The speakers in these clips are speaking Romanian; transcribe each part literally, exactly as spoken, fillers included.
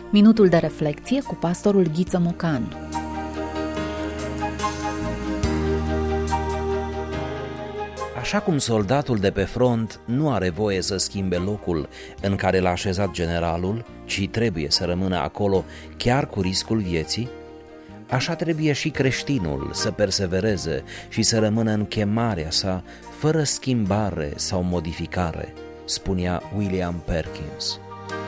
Minutul de reflecție cu pastorul Ghiță Mocan. Așa cum soldatul de pe front nu are voie să schimbe locul în care l-a așezat generalul, ci trebuie să rămână acolo chiar cu riscul vieții, așa trebuie și creștinul să persevereze și să rămână în chemarea sa fără schimbare sau modificare, spunea William Perkins.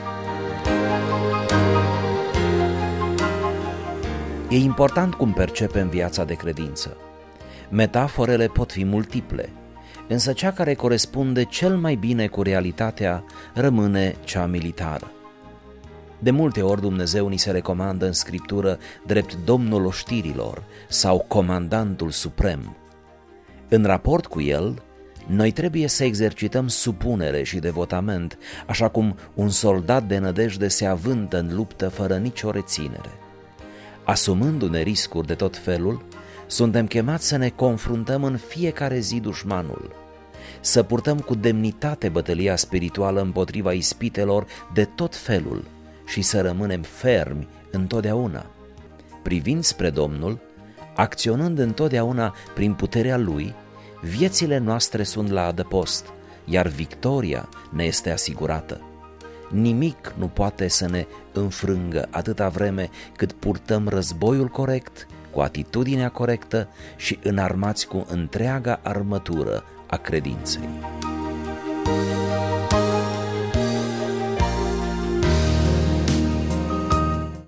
E important cum percepem viața de credință. Metaforele pot fi multiple, însă cea care corespunde cel mai bine cu realitatea rămâne cea militară. De multe ori Dumnezeu ni se recomandă în Scriptură drept Domnul oștirilor sau Comandantul Suprem. În raport cu El, noi trebuie să exercităm supunere și devotament, așa cum un soldat de nădejde se avântă în luptă fără nicio reținere. Asumându-ne riscuri de tot felul, suntem chemați să ne confruntăm în fiecare zi dușmanul, să purtăm cu demnitate bătălia spirituală împotriva ispitelor de tot felul și să rămânem fermi întotdeauna, privind spre Domnul, acționând întotdeauna prin puterea Lui. Viețile noastre sunt la adăpost, iar victoria ne este asigurată. Nimic nu poate să ne înfrângă atâta vreme cât purtăm războiul corect, cu atitudinea corectă și înarmați cu întreaga armătură a credinței.